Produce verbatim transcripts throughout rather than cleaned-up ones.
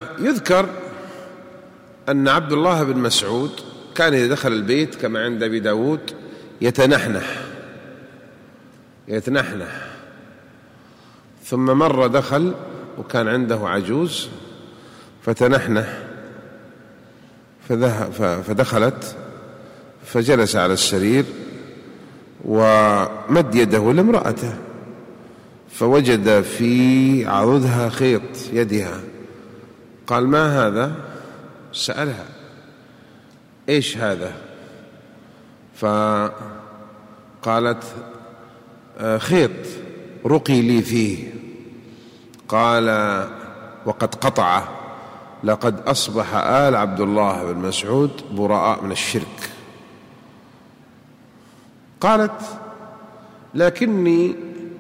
يذكر أن عبد الله بن مسعود كان إذا دخل البيت كما عند أبي داود يتنحنح يتنحنح ثم مرة دخل وكان عنده عجوز فتنحنح فدخلت فجلس على السرير ومد يده لامرأته فوجد في عضدها خيط يدها. قال: ما هذا؟ سألها: إيش هذا؟ فقالت: خيط رقي لي فيه. قال: وقد قطع، لقد أصبح آل عبد الله بن مسعود براء من الشرك. قالت: لكني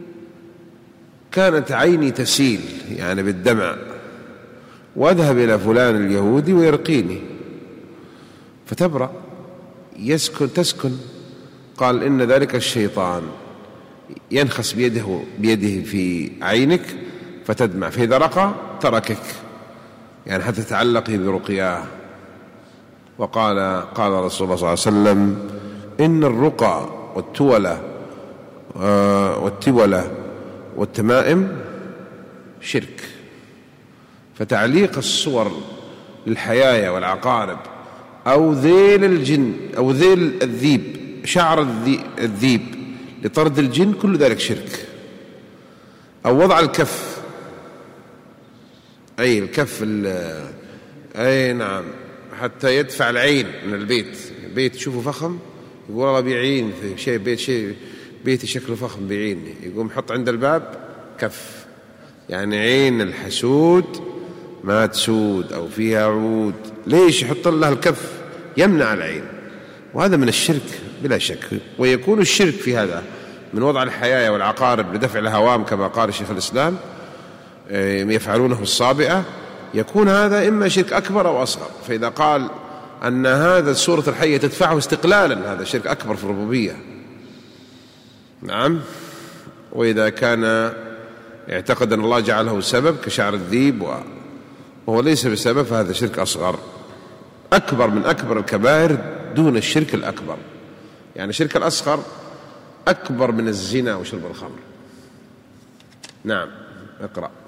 كانت عيني تسيل يعني بالدمع، وأذهب إلى فلان اليهودي ويرقيني فتبرأ يسكن تسكن. قال: إن ذلك الشيطان ينخس بيده, بيده في عينك فتدمع، فإذا رقى تركك، يعني حتى تعلقي برقياه. وقال قال رسول الله صلى الله عليه وسلم: إن الرقى والتولة والتولة والتمائم شرك. فتعليق الصور للحيايا والعقارب أو ذيل الجن أو ذيل الذيب، شعر الذيب لطرد الجن، كل ذلك شرك. أو وضع الكف، أي الكف أي نعم، حتى يدفع العين من البيت. البيت تشوفه فخم، يقول الله بيعين في شيء، بيت شيء بيتي شكله فخم بيعيني، يقوم حط عند الباب كف، يعني عين الحسود ما تسود أو فيها عود. ليش يحط الله الكف؟ يمنع العين، وهذا من الشرك بلا شك. ويكون الشرك في هذا من وضع الحيايا والعقارب لدفع الهوام كما قال شيخ الإسلام يفعلونه الصابئة، يكون هذا إما شرك أكبر أو أصغر. فإذا قال أن هذا سورة الحية تدفعه استقلالا، هذا شرك أكبر في الربوبية. نعم. وإذا كان يعتقد أن الله جعله سبب كشعر الذيب وهو ليس بسبب، فهذا شرك أصغر، أكبر من أكبر الكبائر دون الشرك الأكبر. يعني الشرك الأصغر أكبر من الزنا وشرب الخمر. نعم. اقرأ.